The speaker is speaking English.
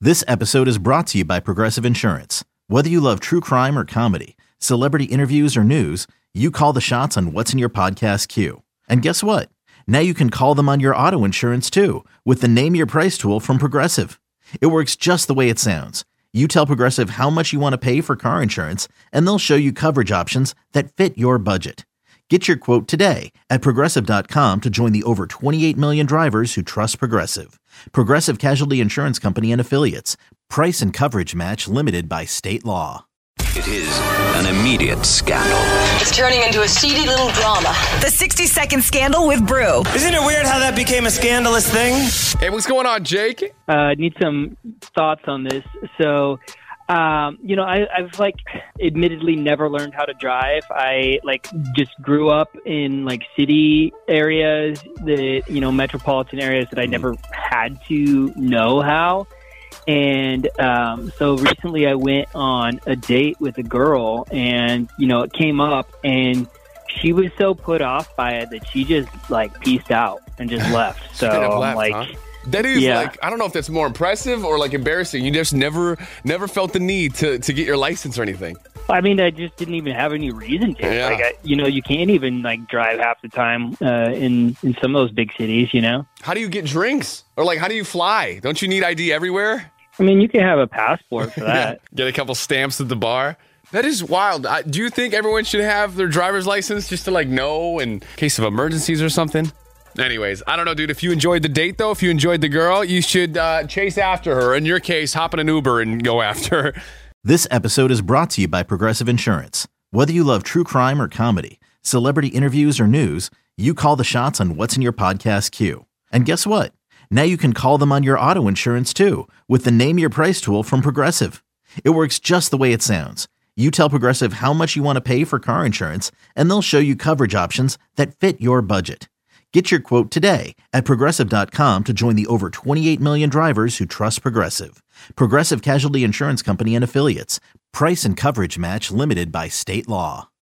This episode is brought to you by Progressive Insurance. Whether you love true crime or comedy, celebrity interviews or news, you call the shots on what's in your podcast queue. And guess what? Now you can call them on your auto insurance too with the Name Your Price tool from Progressive. It works just the way it sounds. You tell Progressive how much you want to pay for car insurance, and they'll show you coverage options that fit your budget. Get your quote today at Progressive.com to join the over 28 million drivers who trust Progressive. Progressive Casualty Insurance Company and Affiliates. Price and coverage match limited by state law. It is an immediate scandal. It's turning into a seedy little drama. The 60-second scandal with Brew. Isn't it weird how that became a scandalous thing? Hey, what's going on, Jake? Need some thoughts on this. So, I've admittedly never learned how to drive. I just grew up in city areas, metropolitan areas that I never had to know how. And so recently I went on a date with a girl, and, it came up, and she was so put off by it that she just peaced out and just left. So huh? That is I don't know if that's more impressive or embarrassing. You just never felt the need to get your license or anything. I mean, I just didn't even have any reason to. Yeah. You can't even drive half the time in some of those big cities. How do you get drinks? Or how do you fly? Don't you need ID everywhere? I mean, you can have a passport for that. Get a couple stamps at the bar. That is wild. Do you think everyone should have their driver's license just to know in case of emergencies or something? Anyways, I don't know, dude. If you enjoyed the date, though, if you enjoyed the girl, you should chase after her. In your case, hop in an Uber and go after her. This episode is brought to you by Progressive Insurance. Whether you love true crime or comedy, celebrity interviews or news, you call the shots on what's in your podcast queue. And guess what? Now you can call them on your auto insurance too with the Name Your Price tool from Progressive. It works just the way it sounds. You tell Progressive how much you want to pay for car insurance, and they'll show you coverage options that fit your budget. Get your quote today at Progressive.com to join the over 28 million drivers who trust Progressive. Progressive Casualty Insurance Company and Affiliates. Price and coverage match limited by state law.